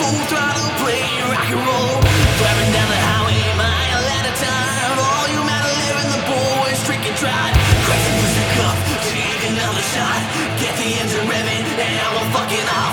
full throttle, play rock and roll. Driving down the highway, mile at a time. All you metal air in the boys, drinking dry. Crack the music up, take another shot. Get the engine revving, and I'm a fucking hot.